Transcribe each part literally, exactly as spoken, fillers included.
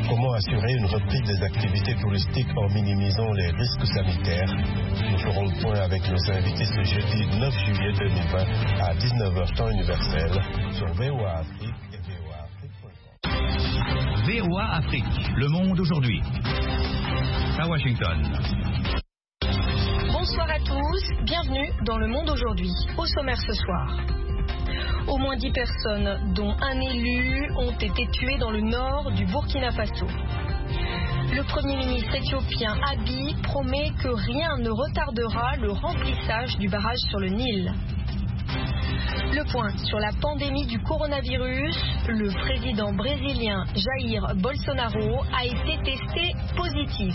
Comment assurer une reprise des activités touristiques en minimisant les risques sanitaires? Nous ferons le point avec nos invités ce jeudi neuf juillet deux mille vingt à dix-neuf heures temps universel sur V O A Afrique et V O A Afrique point com. V O A Afrique, le monde aujourd'hui. À Washington. Bonsoir à tous, bienvenue dans le monde aujourd'hui. Au sommaire ce soir. Au moins dix personnes, dont un élu, ont été tuées dans le nord du Burkina Faso. Le Premier ministre éthiopien Abiy promet que rien ne retardera le remplissage du barrage sur le Nil. Le point sur la pandémie du coronavirus, le président brésilien Jair Bolsonaro a été testé positif.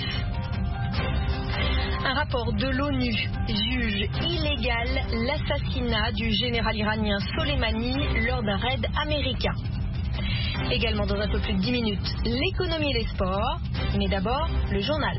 Un rapport de l'ONU juge illégal l'assassinat du général iranien Soleimani lors d'un raid américain. Également dans un peu plus de dix minutes, l'économie et les sports, mais d'abord le journal.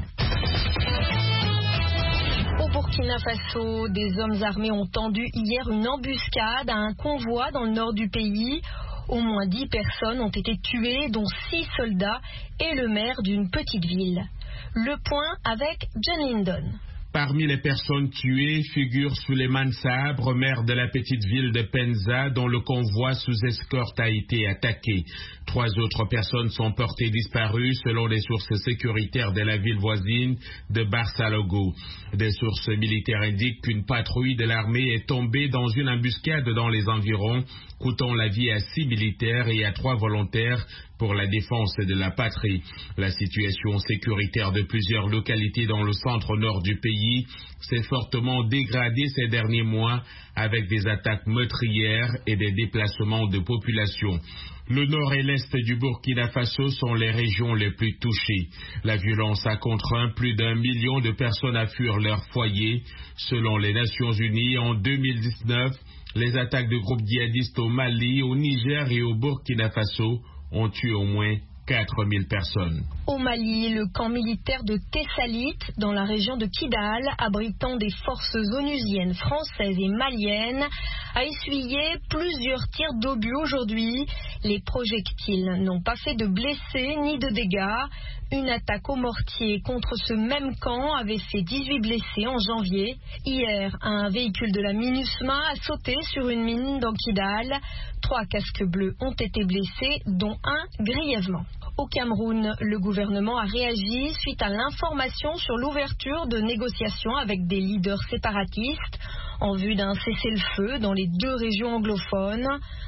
Au Burkina Faso, des hommes armés ont tendu hier une embuscade à un convoi dans le nord du pays. Au moins dix personnes ont été tuées, dont six soldats et le maire d'une petite ville. Le point avec John Lindon. Parmi les personnes tuées figure Souleymane Sabre, maire de la petite ville de Penza, dont le convoi sous escorte a été attaqué. Trois autres personnes sont portées disparues selon les sources sécuritaires de la ville voisine de Barsalogo. Des sources militaires indiquent qu'une patrouille de l'armée est tombée dans une embuscade dans les environs, coûtant la vie à six militaires et à trois volontaires pour la défense de la patrie. La situation sécuritaire de plusieurs localités dans le centre-nord du pays s'est fortement dégradée ces derniers mois avec des attaques meurtrières et des déplacements de population. Le nord et l'est du Burkina Faso sont les régions les plus touchées. La violence a contraint plus d'un million de personnes à fuir leur foyer. Selon les Nations Unies, en deux mille dix-neuf, les attaques de groupes djihadistes au Mali, au Niger et au Burkina Faso ont tué au moins quatre mille personnes. Au Mali, le camp militaire de Tessalite, dans la région de Kidal, abritant des forces onusiennes, françaises et maliennes, a essuyé plusieurs tirs d'obus aujourd'hui. Les projectiles n'ont pas fait de blessés ni de dégâts. Une attaque au mortier contre ce même camp avait fait dix-huit blessés en janvier. Hier, un véhicule de la MINUSMA a sauté sur une mine dans Kidal. Trois casques bleus ont été blessés, dont un grièvement. Au Cameroun, le gouvernement a réagi suite à l'information sur l'ouverture de négociations avec des leaders séparatistes en vue d'un cessez-le-feu dans les deux régions anglophones.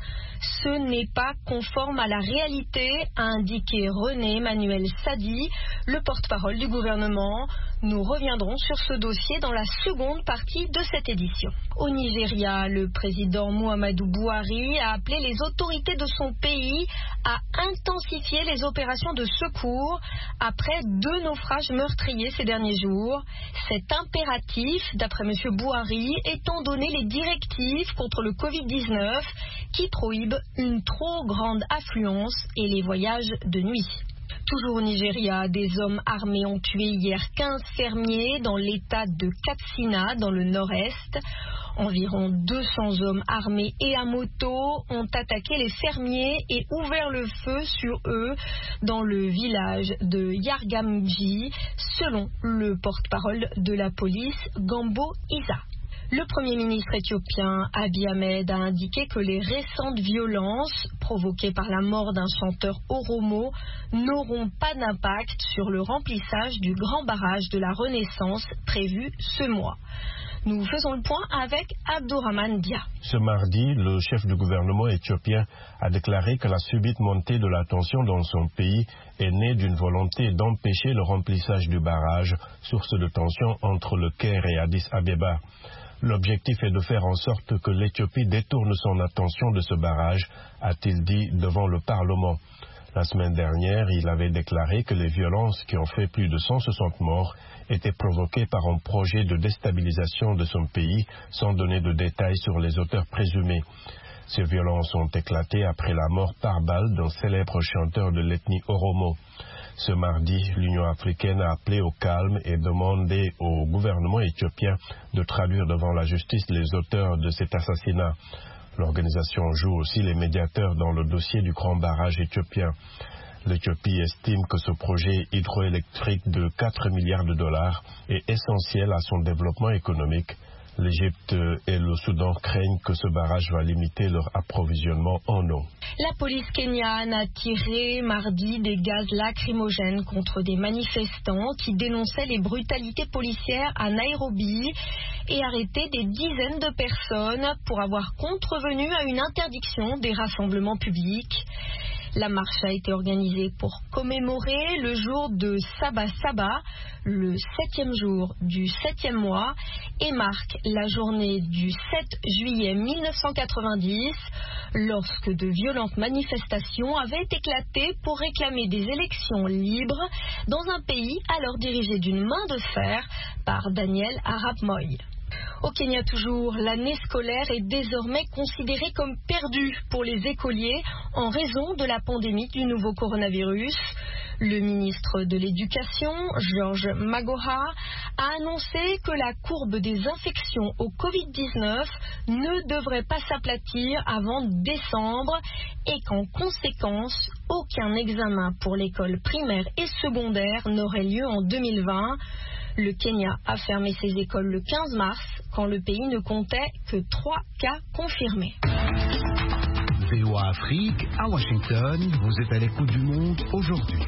Ce n'est pas conforme à la réalité, a indiqué René Emmanuel Sadi, le porte-parole du gouvernement. Nous reviendrons sur ce dossier dans la seconde partie de cette édition. Au Nigeria, le président Muhammadu Buhari a appelé les autorités de son pays à intensifier les opérations de secours après deux naufrages meurtriers ces derniers jours. Cet impératif, d'après M. Buhari, étant donné les directives contre le covid dix-neuf qui prohibent une trop grande affluence et les voyages de nuit. Toujours au Nigeria, des hommes armés ont tué hier quinze fermiers dans l'état de Katsina, dans le nord-est. Environ deux cents hommes armés et à moto ont attaqué les fermiers et ouvert le feu sur eux dans le village de Yargamji, selon le porte-parole de la police, Gambo Isa. Le Premier ministre éthiopien Abiy Ahmed a indiqué que les récentes violences provoquées par la mort d'un chanteur Oromo n'auront pas d'impact sur le remplissage du grand barrage de la Renaissance prévu ce mois. Nous faisons le point avec Abdourahmane Dia. Ce mardi, le chef du gouvernement éthiopien a déclaré que la subite montée de la tension dans son pays est née d'une volonté d'empêcher le remplissage du barrage, source de tension entre le Caire et Addis Abeba. L'objectif est de faire en sorte que l'Éthiopie détourne son attention de ce barrage, a-t-il dit devant le Parlement. La semaine dernière, il avait déclaré que les violences qui ont fait plus de cent soixante morts étaient provoquées par un projet de déstabilisation de son pays, sans donner de détails sur les auteurs présumés. Ces violences ont éclaté après la mort par balle d'un célèbre chanteur de l'ethnie Oromo. Ce mardi, l'Union africaine a appelé au calme et demandé au gouvernement éthiopien de traduire devant la justice les auteurs de cet assassinat. L'organisation joue aussi les médiateurs dans le dossier du grand barrage éthiopien. L'Éthiopie estime que ce projet hydroélectrique de quatre milliards de dollars est essentiel à son développement économique. L'Égypte et le Soudan craignent que ce barrage va limiter leur approvisionnement en eau. La police kenyane a tiré mardi des gaz lacrymogènes contre des manifestants qui dénonçaient les brutalités policières à Nairobi et arrêté des dizaines de personnes pour avoir contrevenu à une interdiction des rassemblements publics. La marche a été organisée pour commémorer le jour de Saba Saba, le septième jour du septième mois, et marque la journée du sept juillet mille neuf cent quatre-vingt-dix, lorsque de violentes manifestations avaient éclaté pour réclamer des élections libres dans un pays alors dirigé d'une main de fer par Daniel Arap Moi. Au Kenya toujours, l'année scolaire est désormais considérée comme perdue pour les écoliers en raison de la pandémie du nouveau coronavirus. Le ministre de l'Éducation, George Magoha, a annoncé que la courbe des infections au covid dix-neuf ne devrait pas s'aplatir avant décembre et qu'en conséquence, aucun examen pour l'école primaire et secondaire n'aurait lieu en deux mille vingt. Le Kenya a fermé ses écoles le quinze mars, quand le pays ne comptait que trois cas confirmés. V O A Afrique, à Washington, vous êtes à l'écoute du monde aujourd'hui.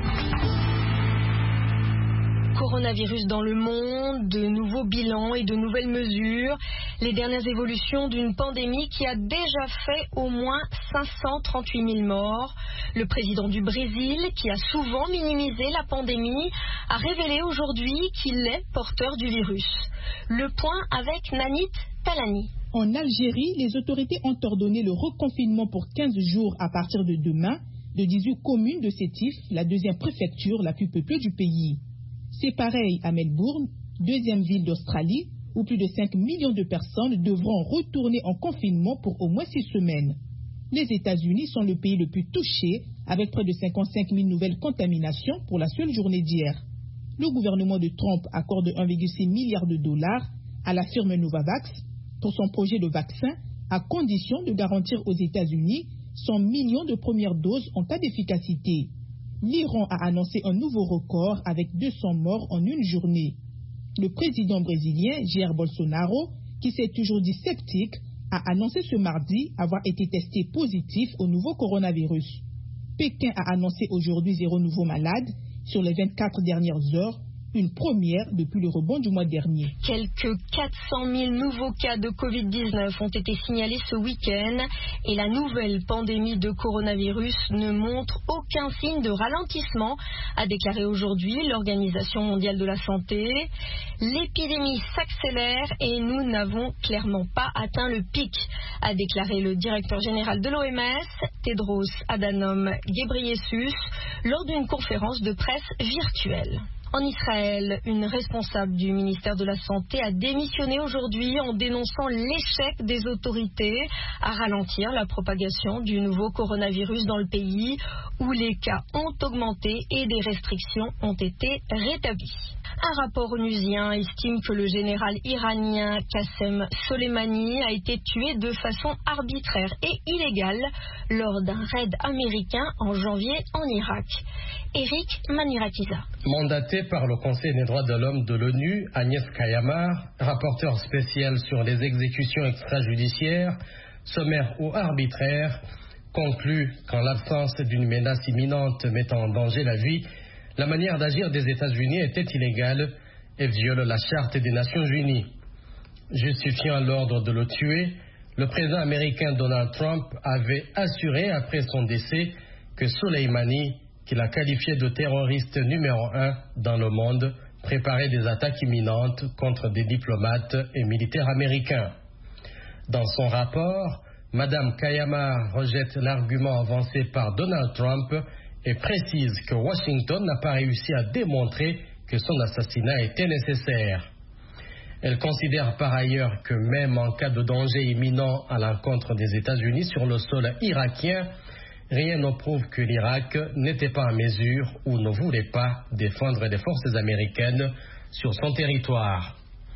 Coronavirus dans le monde, de nouveaux bilans et de nouvelles mesures, les dernières évolutions d'une pandémie qui a déjà fait au moins cinq cent trente-huit mille morts. Le président du Brésil, qui a souvent minimisé la pandémie, a révélé aujourd'hui qu'il est porteur du virus. Le point avec Nanit Talani. En Algérie, les autorités ont ordonné le reconfinement pour quinze jours à partir de demain de dix-huit communes de Sétif, la deuxième préfecture la plus peuplée du pays. C'est pareil à Melbourne, deuxième ville d'Australie, où plus de cinq millions de personnes devront retourner en confinement pour au moins six semaines. Les États-Unis sont le pays le plus touché, avec près de cinquante-cinq mille nouvelles contaminations pour la seule journée d'hier. Le gouvernement de Trump accorde un virgule six milliard de dollars à la firme Novavax pour son projet de vaccin, à condition de garantir aux États-Unis cent millions de premières doses en cas d'efficacité. L'Iran a annoncé un nouveau record avec deux cents morts en une journée. Le président brésilien Jair Bolsonaro, qui s'est toujours dit sceptique, a annoncé ce mardi avoir été testé positif au nouveau coronavirus. Pékin a annoncé aujourd'hui zéro nouveau malade sur les vingt-quatre dernières heures, une première depuis le rebond du mois dernier. Quelques quatre cent mille nouveaux cas de covid dix-neuf ont été signalés ce week-end et la nouvelle pandémie de coronavirus ne montre aucun signe de ralentissement, a déclaré aujourd'hui l'Organisation mondiale de la santé. L'épidémie s'accélère et nous n'avons clairement pas atteint le pic, a déclaré le directeur général de l'O M S, Tedros Adhanom Ghebreyesus, lors d'une conférence de presse virtuelle. En Israël, une responsable du ministère de la Santé a démissionné aujourd'hui en dénonçant l'échec des autorités à ralentir la propagation du nouveau coronavirus dans le pays, où les cas ont augmenté et des restrictions ont été rétablies. Un rapport onusien estime que le général iranien Qassem Soleimani a été tué de façon arbitraire et illégale lors d'un raid américain en janvier en Irak. Eric Manirakiza. Mandaté par le Conseil des droits de l'homme de l'ONU, Agnès Kayamar, rapporteur spécial sur les exécutions extrajudiciaires, sommaires ou arbitraires, conclut qu'en l'absence d'une menace imminente mettant en danger la vie, la manière d'agir des États-Unis était illégale et viole la Charte des Nations Unies. Justifiant l'ordre de le tuer, le président américain Donald Trump avait assuré après son décès que Soleimani, qu'il a qualifié de terroriste numéro un dans le monde, préparait des attaques imminentes contre des diplomates et militaires américains. Dans son rapport, Mme Kayamar rejette l'argument avancé par Donald Trump et précise que Washington n'a pas réussi à démontrer que son assassinat était nécessaire. Elle considère par ailleurs que même en cas de danger imminent à l'encontre des États-Unis sur le sol irakien, rien ne prouve que l'Irak n'était pas en mesure ou ne voulait pas défendre les forces américaines sur son territoire.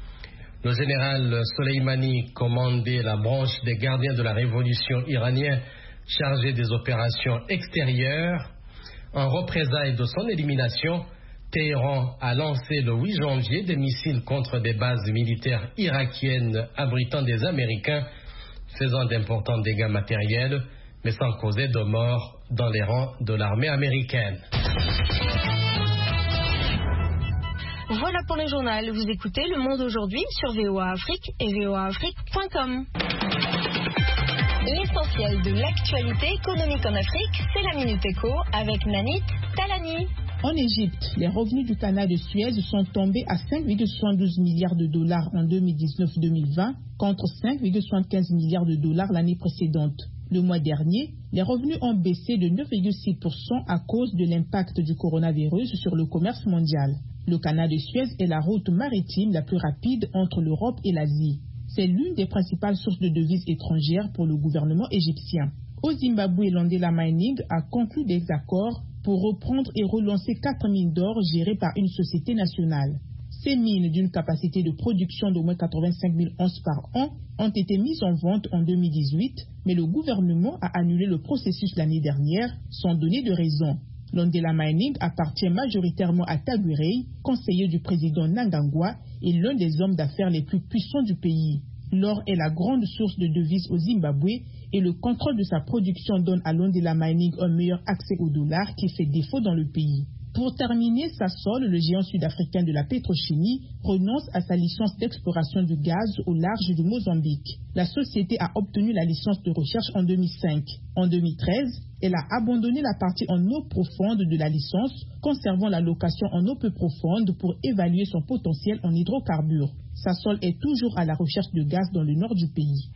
Le général Soleimani commandait la branche des gardiens de la révolution iranienne chargée des opérations extérieures. En représailles de son élimination, Téhéran a lancé le huit janvier des missiles contre des bases militaires irakiennes abritant des Américains, faisant d'importants dégâts matériels, mais sans causer de mort dans les rangs de l'armée américaine. Voilà pour le journal. Vous écoutez Le Monde aujourd'hui sur V O A Afrique et V O A Afrique point com. L'essentiel de l'actualité économique en Afrique, c'est la Minute Éco avec Nanit Talani. En Égypte, les revenus du canal de Suez sont tombés à cinq virgule soixante-douze milliards de dollars en deux mille dix-neuf deux mille vingt contre cinq virgule soixante-quinze milliards de dollars l'année précédente. Le mois dernier, les revenus ont baissé de neuf virgule six pour cent à cause de l'impact du coronavirus sur le commerce mondial. Le canal de Suez est la route maritime la plus rapide entre l'Europe et l'Asie. C'est l'une des principales sources de devises étrangères pour le gouvernement égyptien. Au Zimbabwe, Landela Mining a conclu des accords pour reprendre et relancer quatre mines d'or gérées par une société nationale. Ces mines, d'une capacité de production d'au moins quatre-vingt-cinq mille onces par an, ont été mises en vente en deux mille dix-huit, mais le gouvernement a annulé le processus l'année dernière sans donner de raison. Landela Mining appartient majoritairement à Taguirey, conseiller du président Mnangagwa et l'un des hommes d'affaires les plus puissants du pays. L'or est la grande source de devises au Zimbabwe et le contrôle de sa production donne à Landela Mining un meilleur accès au dollar qui fait défaut dans le pays. Pour terminer, Sasol, le géant sud-africain de la pétrochimie, renonce à sa licence d'exploration du gaz au large du Mozambique. La société a obtenu la licence de recherche en deux mille cinq. En deux mille treize, elle a abandonné la partie en eau profonde de la licence, conservant la location en eau peu profonde pour évaluer son potentiel en hydrocarbures. Sasol est toujours à la recherche de gaz dans le nord du pays.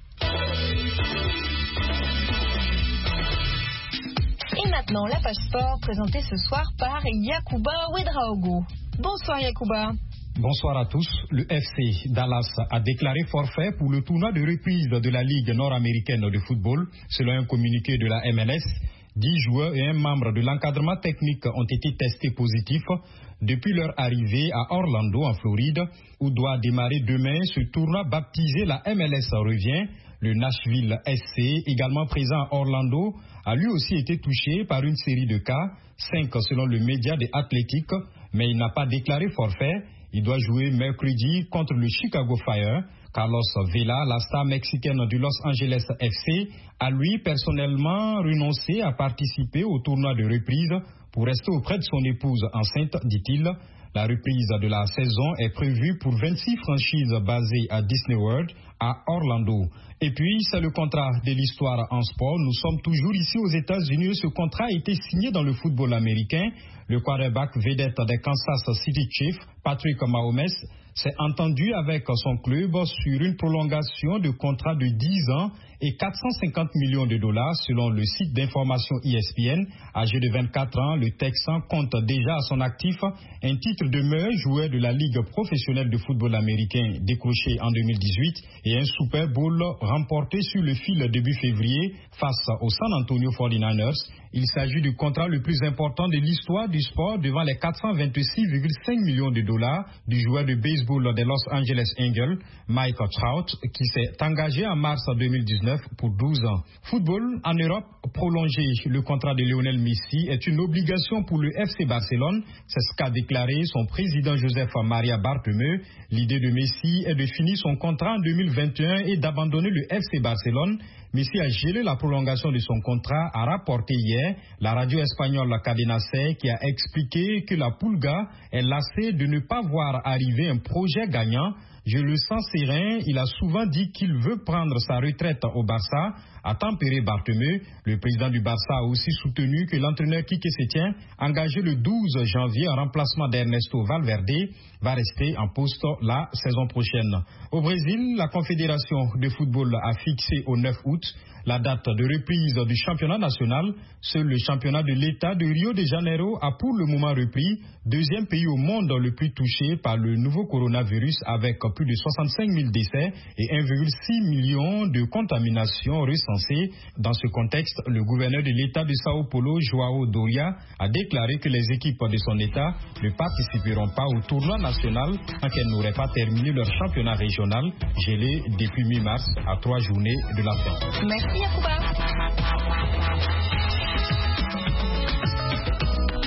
Et maintenant, la page sport présentée ce soir par Yacouba Ouedraogo. Bonsoir Yacouba. Bonsoir à tous. Le F C Dallas a déclaré forfait pour le tournoi de reprise de la Ligue nord-américaine de football. Selon un communiqué de la M L S, dix joueurs et un membre de l'encadrement technique ont été testés positifs depuis leur arrivée à Orlando, en Floride, où doit démarrer demain ce tournoi baptisé la M L S revient. Le Nashville S C, également présent à Orlando, a lui aussi été touché par une série de cas, cinq selon le média de Athletic, mais il n'a pas déclaré forfait. Il doit jouer mercredi contre le Chicago Fire. Carlos Vela, la star mexicaine du Los Angeles F C, a lui personnellement renoncé à participer au tournoi de reprise pour rester auprès de son épouse enceinte, dit-il. La reprise de la saison est prévue pour vingt-six franchises basées à Disney World, à Orlando. Et puis, c'est le contrat de l'histoire en sport. Nous sommes toujours ici aux États-Unis. Ce contrat a été signé dans le football américain. Le quarterback vedette des Kansas City Chiefs, Patrick Mahomes, s'est entendu avec son club sur une prolongation de contrat de dix ans et quatre cent cinquante millions de dollars selon le site d'information E S P N. Âgé de vingt-quatre ans, le Texan compte déjà à son actif un titre de meilleur joueur de la Ligue professionnelle de football américain décroché en deux mille dix-huit et un Super Bowl remporté sur le fil début février face aux San Antonio forty-niners. Il s'agit du contrat le plus important de l'histoire du sport devant les quatre cent vingt-six virgule cinq millions de dollars du joueur de baseball des Los Angeles Angels, Mike Trout, qui s'est engagé en mars deux mille dix-neuf pour douze ans. Football en Europe, prolonger le contrat de Lionel Messi est une obligation pour le F C Barcelone. C'est ce qu'a déclaré son président Joseph Maria Bartomeu. L'idée de Messi est de finir son contrat en deux mille vingt et un et d'abandonner le F C Barcelone. Messi a gelé la prolongation de son contrat, a rapporté hier la radio espagnole Cadena C, qui a expliqué que la Pulga est lassée de ne pas voir arriver un projet gagnant. Je le sens serein, il a souvent dit qu'il veut prendre sa retraite au Barça, a tempéré Bartomeu. Le président du Barça a aussi soutenu que l'entraîneur Quique Sétien, engagé le douze janvier en remplacement d'Ernesto Valverde, va rester en poste la saison prochaine. Au Brésil, la Confédération de football a fixé au neuf août la date de reprise du championnat national. Seul le championnat de l'État de Rio de Janeiro a pour le moment repris, deuxième pays au monde le plus touché par le nouveau coronavirus avec plus de soixante-cinq mille décès et un virgule six million de contaminations recensées. Dans ce contexte, le gouverneur de l'État de Sao Paulo, João Doria, a déclaré que les équipes de son État ne participeront pas au tournoi national tant qu'elles n'auraient pas terminé leur championnat régional gelé depuis mi-mars à trois journées de la fin. Merci Yacouba.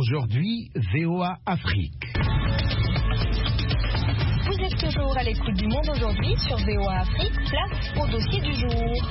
Aujourd'hui, V O A Afrique. Vous êtes toujours à l'écoute du Monde aujourd'hui sur V O A Afrique, place au dossier du jour.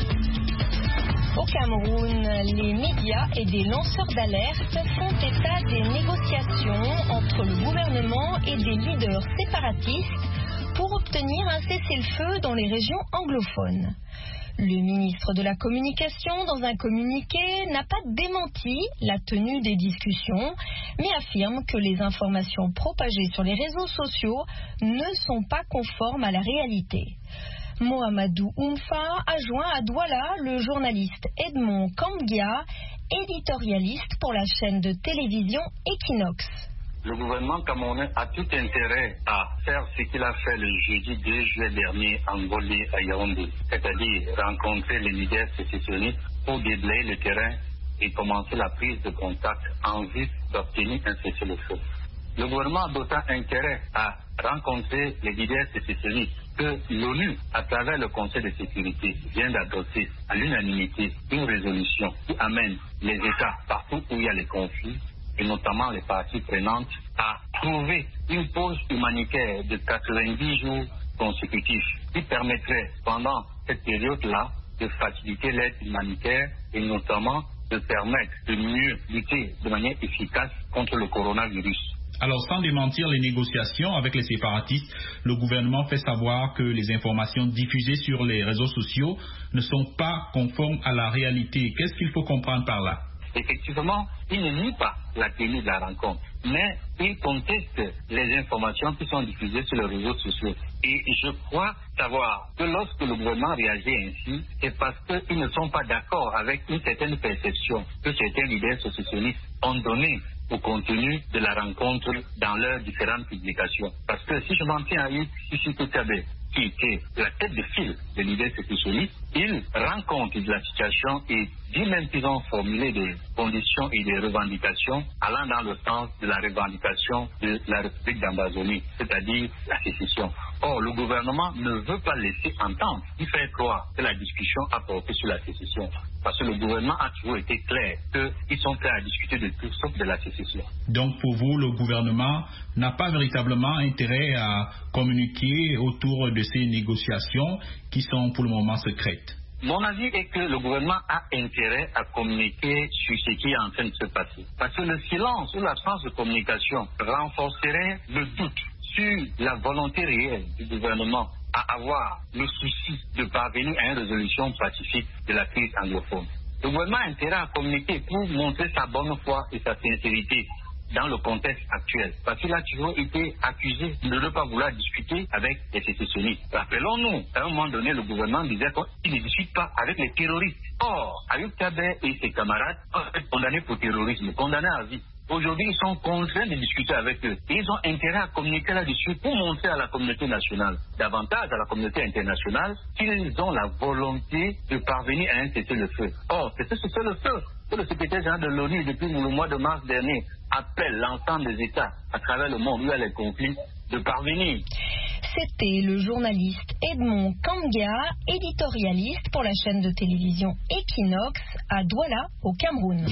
Au Cameroun, les médias et des lanceurs d'alerte font état des négociations entre le gouvernement et des leaders séparatistes pour obtenir un cessez-le-feu dans les régions anglophones. Le ministre de la Communication, dans un communiqué, n'a pas démenti la tenue des discussions, mais affirme que les informations propagées sur les réseaux sociaux ne sont pas conformes à la réalité. Mohamedou Oumfa a joint à Douala le journaliste Edmond Kangia, éditorialiste pour la chaîne de télévision Equinox. Le gouvernement camerounais a tout intérêt à faire ce qu'il a fait le jeudi deux juillet dernier en Goli à Yaoundé, c'est-à-dire rencontrer les leaders sécessionnistes pour déblayer le terrain et commencer la prise de contact en vue d'obtenir un cessez-le-feu. Le gouvernement a d'autant intérêt à rencontrer les leaders sécessionnistes que l'ONU, à travers le Conseil de sécurité, vient d'adopter à l'unanimité une résolution qui amène les États partout où il y a les conflits, et notamment les parties prenantes, à trouver une pause humanitaire de quatre-vingt-dix jours consécutifs qui permettrait, pendant cette période-là, de faciliter l'aide humanitaire et notamment de permettre de mieux lutter de manière efficace contre le coronavirus. Alors, sans démentir les négociations avec les séparatistes, le gouvernement fait savoir que les informations diffusées sur les réseaux sociaux ne sont pas conformes à la réalité. Qu'est-ce qu'il faut comprendre par là? Effectivement, il ne nie pas la tenue de la rencontre, mais il conteste les informations qui sont diffusées sur les réseaux sociaux. Et je crois savoir que lorsque le gouvernement réagit ainsi, c'est parce qu'ils ne sont pas d'accord avec une certaine perception que certains leaders sécessionnistes ont donnée au contenu de la rencontre dans leurs différentes publications. Parce que si je m'en tiens à Sissi Toutabe, qui était la tête de file des leaders sécessionnistes, il rend compte de la situation et dit même qu'ils ont formulé des conditions et des revendications allant dans le sens de la revendication de la République d'Ambazonie, c'est-à-dire la sécession. Or, le gouvernement ne veut pas laisser entendre, il fait croire que la discussion a porté sur la sécession. Parce que le gouvernement a toujours été clair qu'ils sont prêts à discuter de tout sauf de la sécession. Donc pour vous, le gouvernement n'a pas véritablement intérêt à communiquer autour de ces négociations qui sont pour le moment secrètes? Mon avis est que le gouvernement a intérêt à communiquer sur ce qui est en train de se passer. Parce que le silence ou l'absence de communication renforcerait le doute sur la volonté réelle du gouvernement à avoir le souci de parvenir à une résolution pacifique de la crise anglophone. Le gouvernement a intérêt à communiquer pour montrer sa bonne foi et sa sincérité dans le contexte actuel. Parce qu'il a toujours été accusé de ne pas vouloir discuter avec les sécessionnistes. Rappelons-nous, à un moment donné, le gouvernement disait qu'il ne discute pas avec les terroristes. Or, Ayub Tabet et ses camarades ont été condamnés pour terrorisme, condamnés à vie. Aujourd'hui, ils sont contraints de discuter avec eux. Et ils ont intérêt à communiquer là-dessus pour montrer à la communauté nationale, davantage à la communauté internationale, qu'ils ont la volonté de parvenir à un cessez-le-feu. Or, c'est ce cessez-le-feu que le secrétaire général de l'ONU, depuis le mois de mars dernier, appelle l'ensemble des États à travers le monde où il y a les conflits de parvenir. C'était le journaliste Edmond Kangia, éditorialiste pour la chaîne de télévision Equinox à Douala, au Cameroun.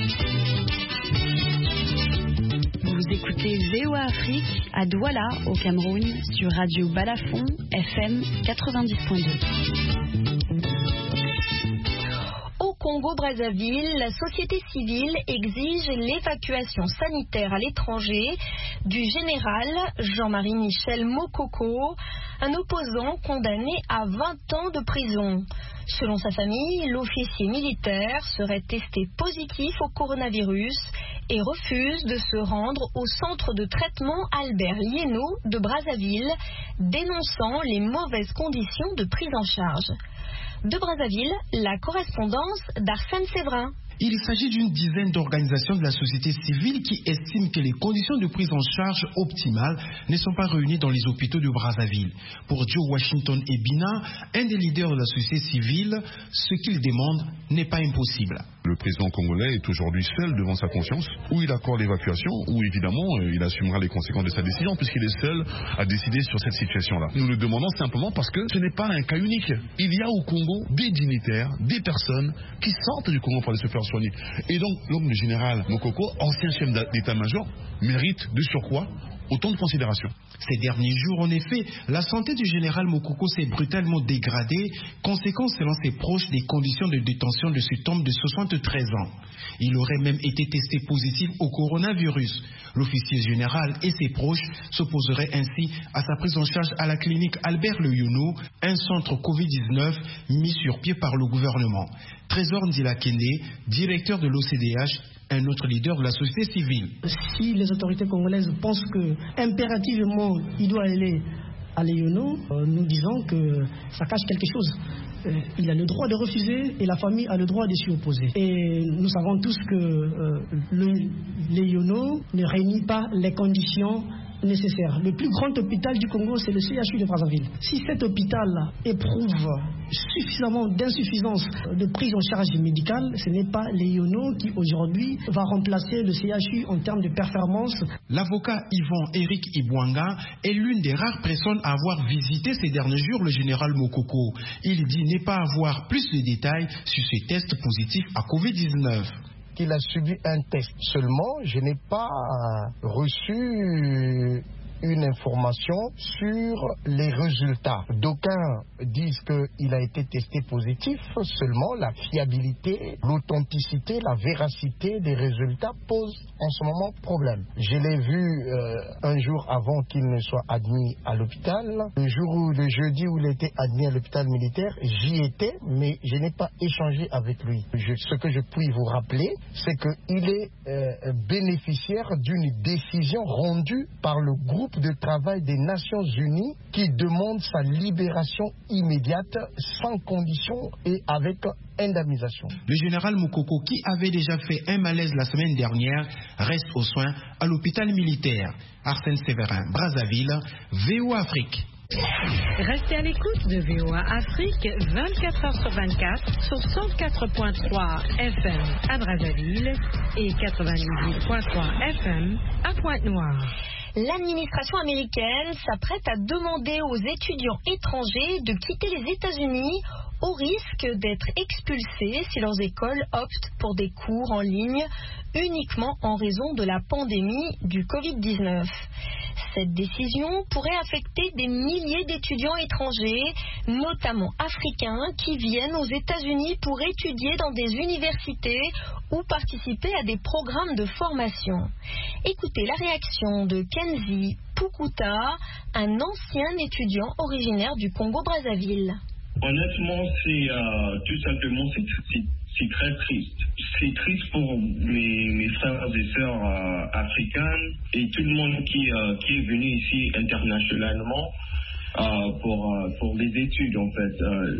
Vous écoutez V O A Afrique à Douala, au Cameroun, sur Radio Balafon, F M quatre-vingt-dix point deux. Au Congo-Brazzaville, la société civile exige l'évacuation sanitaire à l'étranger du général Jean-Marie Michel Mokoko, un opposant condamné à vingt ans de prison. Selon sa famille, l'officier militaire serait testé positif au coronavirus et refuse de se rendre au centre de traitement Albert Liéno de Brazzaville, dénonçant les mauvaises conditions de prise en charge. De Brazzaville, la correspondance d'Arsène Séverin. Il s'agit d'une dizaine d'organisations de la société civile qui estiment que les conditions de prise en charge optimales ne sont pas réunies dans les hôpitaux de Brazzaville. Pour Joe Washington Ebina, un des leaders de la société civile, ce qu'il demande n'est pas impossible. Le président congolais est aujourd'hui seul devant sa conscience, où il accorde l'évacuation, où évidemment il assumera les conséquences de sa décision, puisqu'il est seul à décider sur cette situation-là. Nous le demandons simplement parce que ce n'est pas un cas unique. Il y a au Congo des dignitaires, des personnes qui sortent du Congo pour aller se faire soigner. Et donc, l'homme du général Mokoko, ancien chef d'état-major, mérite de surcroît autant de considération. Ces derniers jours, en effet, la santé du général Mokoko s'est brutalement dégradée, conséquence selon ses proches des conditions de détention de cet homme de soixante-treize ans. Il aurait même été testé positif au coronavirus. L'officier général et ses proches s'opposeraient ainsi à sa prise en charge à la clinique Albert Leyounou, un centre covid dix-neuf mis sur pied par le gouvernement. Trésor Ndilakende, directeur de l'O C D H, un autre leader de la société civile. Si les autorités congolaises pensent que impérativement il doit aller à Leyounou, euh, nous disons que ça cache quelque chose. Euh, il a le droit de refuser et la famille a le droit de s'y opposer. Et nous savons tous que euh, le Leyounou ne réunit pas les conditions nécessaire. Le plus grand hôpital du Congo, c'est le C H U de Brazzaville. Si cet hôpital éprouve suffisamment d'insuffisance de prise en charge médicale, ce n'est pas Leyounou qui aujourd'hui va remplacer le C H U en termes de performance. L'avocat Yvon Eric Ibwanga est l'une des rares personnes à avoir visité ces derniers jours le général Mokoko. Il dit ne pas avoir plus de détails sur ces tests positifs à covid dix-neuf. Qu'il a subi un test seulement, je n'ai pas reçu une information sur les résultats. D'aucuns disent qu'il a été testé positif, seulement la fiabilité, l'authenticité, la véracité des résultats posent en ce moment problème. Je l'ai vu euh, un jour avant qu'il ne soit admis à l'hôpital. Le jour où, le jeudi où il était admis à l'hôpital militaire, j'y étais, mais je n'ai pas échangé avec lui. Je, ce que je puis vous rappeler, c'est qu'il est euh, bénéficiaire d'une décision rendue par le groupe de travail des Nations Unies qui demande sa libération immédiate, sans condition et avec indemnisation. Le général Mokoko, qui avait déjà fait un malaise la semaine dernière, reste aux soins à l'hôpital militaire. Arsène Séverin, Brazzaville, V O A Afrique. Restez à l'écoute de V O A Afrique vingt-quatre heures sur vingt-quatre sur cent quatre point trois F M à Brazzaville et quatre-vingt-dix-huit point trois F M à Pointe-Noire. L'administration américaine s'apprête à demander aux étudiants étrangers de quitter les États-Unis au risque d'être expulsés si leurs écoles optent pour des cours en ligne uniquement en raison de la pandémie du covid dix-neuf. Cette décision pourrait affecter des milliers d'étudiants étrangers, notamment africains, qui viennent aux États-Unis pour étudier dans des universités ou participer à des programmes de formation. Écoutez la réaction de Kenzi Pukuta, un ancien étudiant originaire du Congo-Brazzaville. Honnêtement, c'est euh, tout simplement c'est, c'est, c'est très triste. C'est triste pour mes, mes frères et sœurs euh, africains et tout le monde qui, euh, qui est venu ici internationalement euh, pour, euh, pour des études en fait. Euh,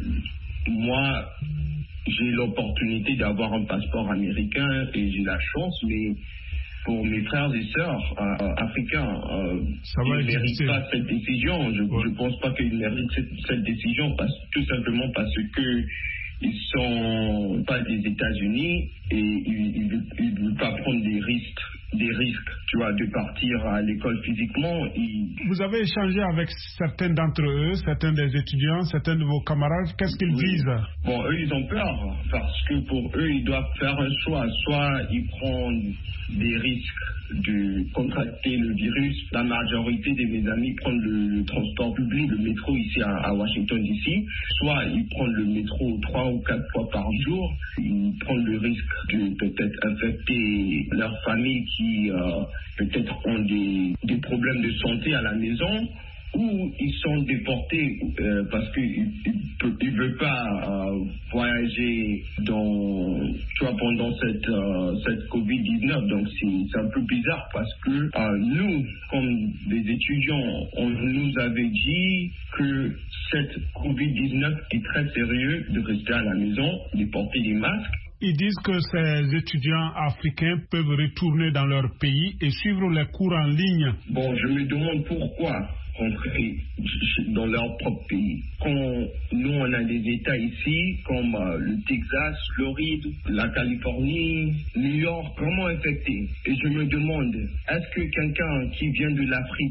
moi, j'ai l'opportunité d'avoir un passeport américain et j'ai la chance, mais pour mes frères et sœurs euh, africains, euh, ils ne méritent pas cette décision. Je ne ouais. pense pas qu'ils méritent cette, cette décision, parce, tout simplement parce que ils sont pas des États-Unis et ils ne veulent pas prendre des risques, des risques, tu vois, de partir à l'école physiquement. Ils... Vous avez échangé avec certains d'entre eux, certains des étudiants, certains de vos camarades. Qu'est-ce qu'ils oui. disent? Bon, eux, ils ont peur parce que pour eux, ils doivent faire un choix. Soit ils prennent des risques de contracter le virus. La majorité de mes amis prennent le, le transport public, le métro ici à, à Washington D C. Soit ils prennent le métro trois ou quatre fois par jour. Ils prennent le risque de peut-être infecter leur famille qui euh, peut-être ont des, des problèmes de santé à la maison, ou ils sont déportés euh, parce qu'ils ne veulent pas euh, voyager dans, tu vois, pendant cette, euh, cette covid dix-neuf. Donc c'est, c'est un peu bizarre parce que euh, nous, comme des étudiants, on nous avait dit que cette covid dix-neuf est très sérieux, de rester à la maison, de porter des masques. Ils disent que ces étudiants africains peuvent retourner dans leur pays et suivre les cours en ligne. Bon, je me demande pourquoi rentrer dans leur propre pays. Quand nous, on a des États ici, comme euh, le Texas, Floride, la Californie, New York, vraiment infectés. Et je me demande, est-ce que quelqu'un qui vient de l'Afrique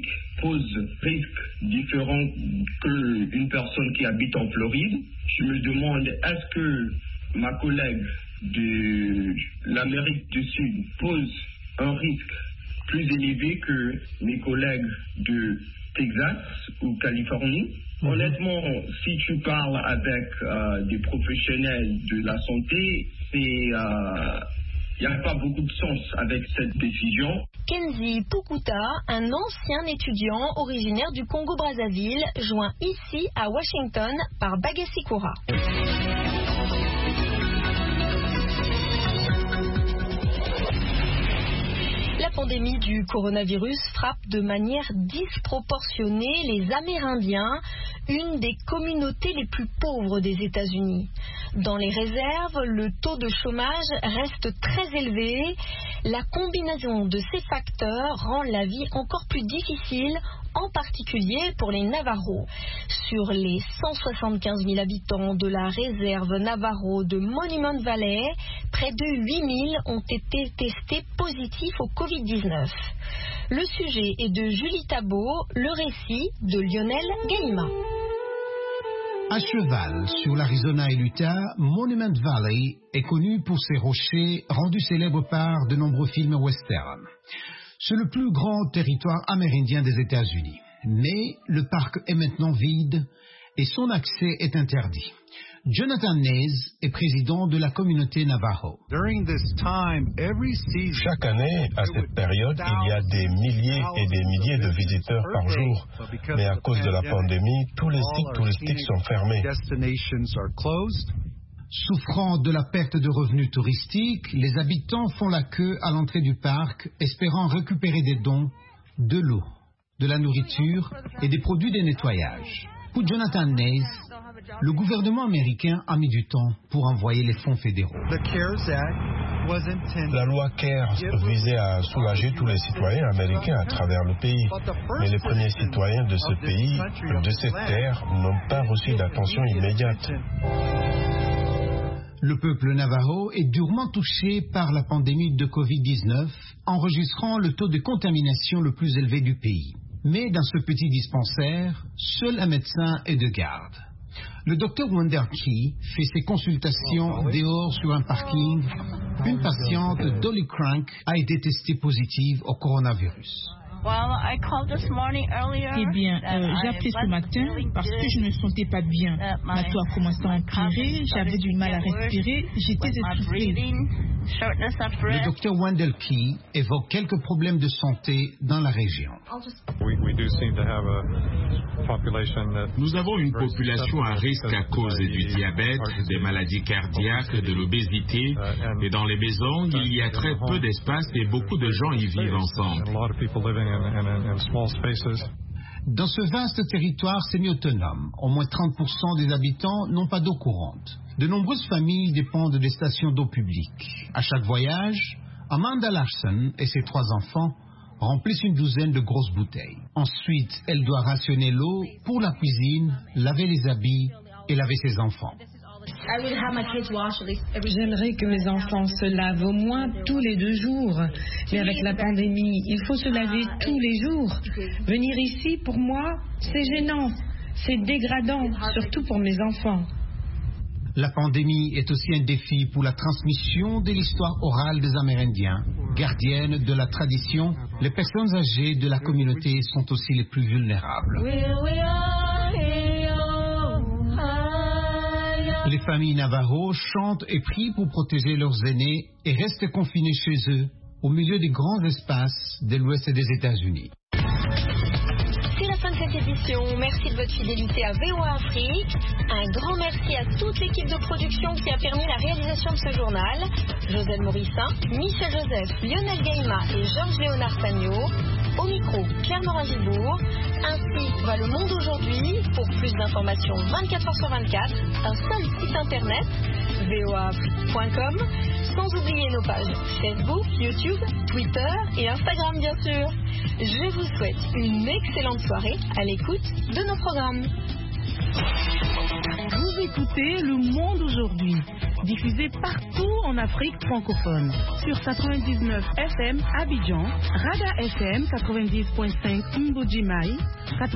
pose risque différent qu'une personne qui habite en Floride. Je me demande, est-ce que ma collègue de l'Amérique du Sud pose un risque plus élevé que mes collègues de Texas ou Californie? Mmh. Honnêtement, si tu parles avec euh, des professionnels de la santé, c'est... Euh, il n'y a pas beaucoup de sens avec cette décision. Kenzie Pukuta, un ancien étudiant originaire du Congo-Brazzaville, joint ici à Washington par Bagasikura. La pandémie du coronavirus frappe de manière disproportionnée les Amérindiens, une des communautés les plus pauvres des États-Unis. Dans les réserves, le taux de chômage reste très élevé. La combinaison de ces facteurs rend la vie encore plus difficile, en particulier pour les Navajos. Sur les cent soixante-quinze mille habitants de la réserve Navajo de Monument Valley, près de huit mille ont été testés positifs au covid dix-neuf. Le sujet est de Julie Tabot, le récit de Lionel Gaïma. À cheval sur l'Arizona et l'Utah, Monument Valley est connu pour ses rochers rendus célèbres par de nombreux films westerns. C'est le plus grand territoire amérindien des États-Unis. Mais le parc est maintenant vide et son accès est interdit. Jonathan Nez est président de la communauté Navajo. Chaque année, à cette période, il y a des milliers et des milliers de visiteurs par jour. Mais à cause de la pandémie, tous les sites touristiques sont fermés. Souffrant de la perte de revenus touristiques, les habitants font la queue à l'entrée du parc, espérant récupérer des dons, de l'eau, de la nourriture et des produits de nettoyage. Pour Jonathan Nez, le gouvernement américain a mis du temps pour envoyer les fonds fédéraux. La loi CARES visait à soulager tous les citoyens américains à travers le pays. Mais les premiers citoyens de ce pays, de cette terre, n'ont pas reçu d'attention immédiate. Le peuple navajo est durement touché par la pandémie de covid dix-neuf, enregistrant le taux de contamination le plus élevé du pays. Mais dans ce petit dispensaire, seul un médecin est de garde. Le docteur Wendell Key fait ses consultations dehors sur un parking. Une patiente, Dolly Crank, a été testée positive au coronavirus. Eh bien, euh, j'ai appelé ce matin parce que je ne me sentais pas bien. Ma toux a commencé à empirer, j'avais du mal à respirer, j'étais essoufflée. Le docteur Wendell Key évoque quelques problèmes de santé dans la région. Nous avons une population à risque à cause du diabète, des maladies cardiaques, de l'obésité. Et dans les maisons, il y a très peu d'espace et beaucoup de gens y vivent ensemble. Dans ce vaste territoire semi-autonome, au moins trente pour cent des habitants n'ont pas d'eau courante. De nombreuses familles dépendent des stations d'eau publiques. À chaque voyage, Amanda Larson et ses trois enfants remplissent une douzaine de grosses bouteilles. Ensuite, elle doit rationner l'eau pour la cuisine, laver les habits et laver ses enfants. J'aimerais que mes enfants se lavent au moins tous les deux jours. Mais avec la pandémie, il faut se laver tous les jours. Venir ici, pour moi, c'est gênant. C'est dégradant, surtout pour mes enfants. La pandémie est aussi un défi pour la transmission de l'histoire orale des Amérindiens. Gardiennes de la tradition, les personnes âgées de la communauté sont aussi les plus vulnérables. Les familles Navajo chantent et prient pour protéger leurs aînés et restent confinés chez eux, au milieu des grands espaces de l'ouest des États-Unis. C'est la fin de cette édition. Merci de votre fidélité à V O A Afrique. Un grand merci à toute l'équipe de production qui a permis la réalisation de ce journal. Joselle Morissin, Michel Joseph, Lionel Gaïma et Georges-Léonard Pagnot. Au micro, Claire Morin-Gibourg. Ainsi va le monde aujourd'hui. Pour plus d'informations vingt-quatre heures sur vingt-quatre, un seul site internet, v o a afrique point com, sans oublier nos pages Facebook, YouTube, Twitter et Instagram bien sûr. Je vous souhaite une excellente soirée à l'écoute de nos programmes. Vous écoutez Le Monde aujourd'hui, diffusé partout en Afrique francophone. Sur quatre-vingt-dix-neuf F M Abidjan, Rada F M quatre-vingt-dix point cinq Mbodjimaï,